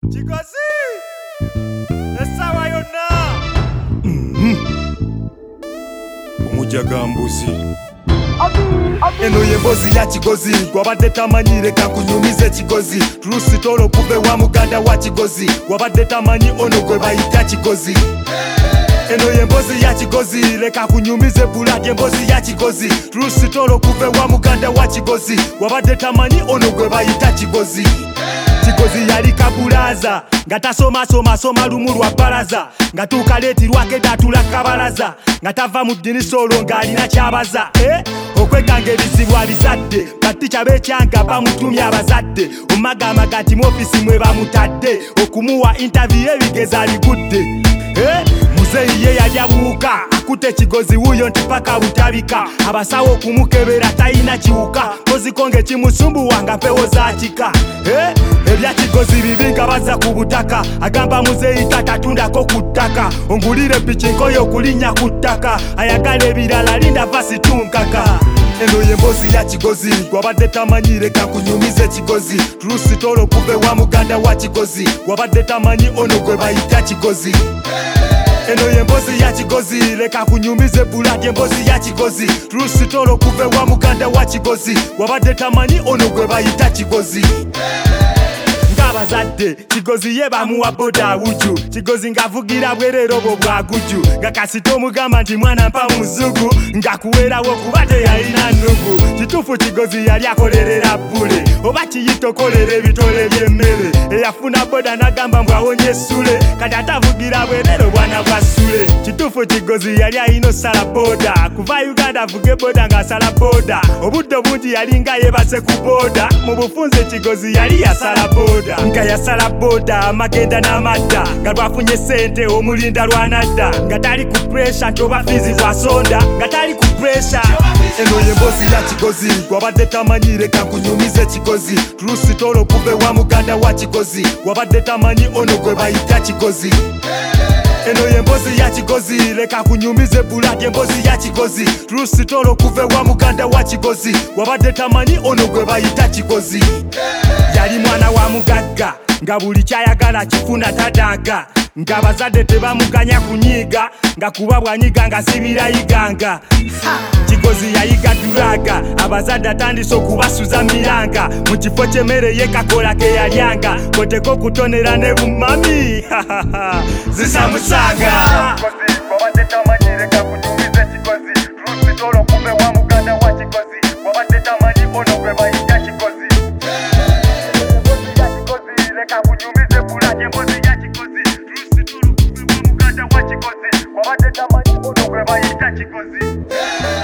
Kigozi Esawa yonna Omujagambuzi Eno yembozi ya Kigozi gwabadde tamanyi leka kunyumize Kigozi Trusi tolo kuve wa muganda wa Kigozi gwabadde tamanyi ono gwe bayita Kigozi Eno yembozi ya Kigozi leka kunyumize buladi embozi ya Kigozi Trusi tolo kuve wa muganda wa Kigozi gwabadde tamanyi ono gwe bayita Kigozi Kigozi yali kabulaza nga tasoma lumu lwa balaza nga tukaleti lwake tatula kabalaza nga tava mu ddinisa olwo ng'alina kyabaza okwekanga ebizibu abizadde batica bekyanga bamutumya abazadde omagamaga nti mu ofisi mwe bamutadde okumuwa interview ebigeza aligudde muzeyi ye yali abuuka akutte Kigozi wuyo nti paka butabika abasawo okumukebera talina kiwuka koziko ng'ekimusumbuwa nga mpewo zakika ebya Kigozi bibi nga bazza ku butaka agamba muzeyi tatatundako ku ttaka ongulire pikinkoyo okulinnya ku ttaka ayagala ebirala linda vasi tunkaka Eno yembozi ya Kigozi gwabadde tamanyi leka kunyumize Kigozi Trusi tolo kuve wa muganda wa Kigozi gwabadde tamanyi ono gwe bayita Kigozi Eno yembozi ya Kigozi leka kunyumize buladi embozi ya Kigozi Trusi tolo kuve wa muganda wa Kigozi gwabadde tamanyi ono gwe bayita Kigozi Abazadde Kigozi ye bamuwa boda awuju Kigozi ng'avugira bwerero bwo bwaguju nga kasita omugamba nti mwana mpa muzugu ng'akuweerawo kuba teyalina nnugu kituufu Kigozi yali akolerera bbule oba kiyita okolera ebitole by'emmere eyafuna boda n'agamba mbw awonye essule kati ate avugira bwerero bwana bwa ssule kituufu Kigozi yali alina osala boda kuva Uganda avuge boda ng'asala boda obudde bungi yali nga yeebase ku boda mu bufunze Kigozi yali yasala boda nga yasala boda amagenda n'amadda nga lwafunye sente omulinda lwanadda nga tali ku pressure nti oba fizi bwasonda nga tali ku pressure Eno yembozi ya Kigozi gwabadde tamanyi leka kunyumize Kigozi Trusi tolo kuve wa muganda wa Kigozi gwabadde tamanyi ono gwe bayita Kigozi Eno yembozi ya Kigozi leka kunyumize buladi embozi ya Kigozi Trusi tolo kuve wa muganda wa Kigozi gwabadde tamanyi ono gwe bayita Kigozi Yali mwana wa mugagga nga buli kyayagala kifuna tadaaga ng'abazadde tebamuganya kunyiiga nga kuba bwanyiga nga sibirayiganga Kigozi yayiga dulaga abazadde atandise okubasuza miranga mu kifo ky'emmere ye kakola ke yalyanga koteko kutonera ne bumami zisamusanga Gwabadde tamanyi leka kunyumize Kigozi Trusi tolo kuve wa muganda wa Kigozi gwabadde tamanyi ono gwe bayita Kigozi leka kunyumize buladi embozi ya Kigozi Trusi tolo kuve wa muganda wa Kigozi gwabadde tamanyi ono gwe bayita Kigozi